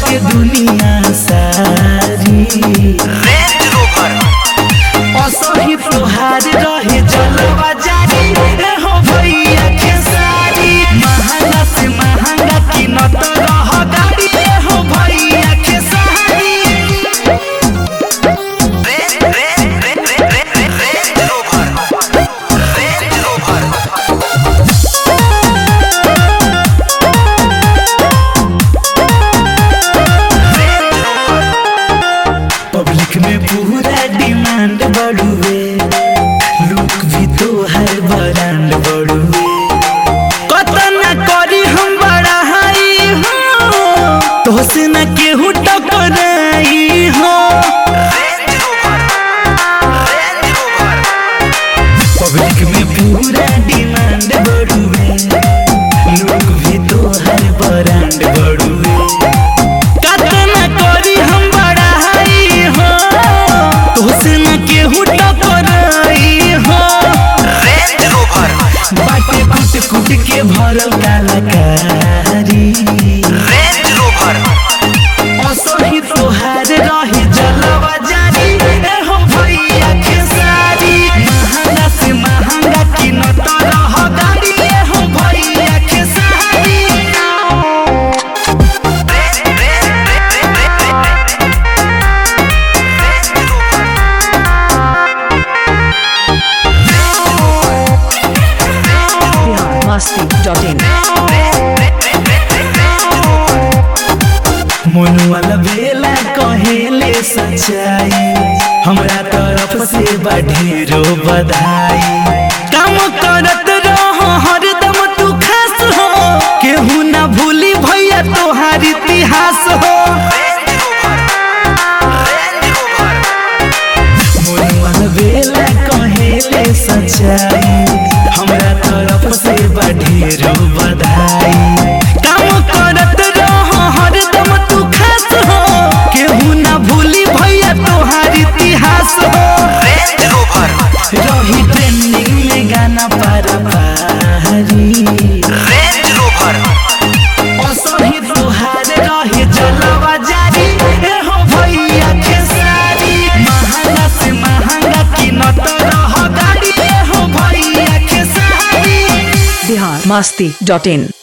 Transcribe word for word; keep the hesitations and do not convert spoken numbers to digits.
बाटे दुनिया सारी रेंज रोवर असही तोहार रहे जलवा जारी ए हो भैया खेसारी महंगा से महंगा कीमत रह गाड़ी ए हो भैया Khesari range range range range rover range rover public में पूरा डिमांड बढ़ुए लुक भी तो हर ब्रांड बढ़ुए कतना करी हम बड़ा हाई हो तो से न केहू टकराई हो range rover range rover public में पूरा डिमांड बढ़ुए लुक भी तो हर ब्रांड बढ़ुए कतना करी हम बड़ा हाई हो तो से न केहू टकराई हो रेंज रोवर बाटे कुट कुट के भरल कलाकारी रेंज रोवर असही तोहार रही जलवा जारी ए हो भैया खेसारी महंगा से महंगा कीमत रह गाड़ी ए हो भैया Khesari range range range rover masti dot in. मनुआ बेला कहेले सच्चाई हमरा तरफ से बढ़ेरो बधाई काम करत रहो हरदम तू खास हो केहू ना भूली भैया तोहार इतिहास हो मनुआ बेला कहेले सच्चाई हमरा तरफ से बढ़ेरो बधाई काम करत रहो हरदम तू खास हो केहू ना भूली भैया तोहार इतिहास हो रेंज रोवर रही ट्रेंडिंग में गाना पारा पारी रेंज रोवर असही तोहार रहे जलवा जारी ए हो भैया खेसारी महंगा से महंगा कीमत रह गाड़ी ए हो भैया Khesari Bihar masti dot in.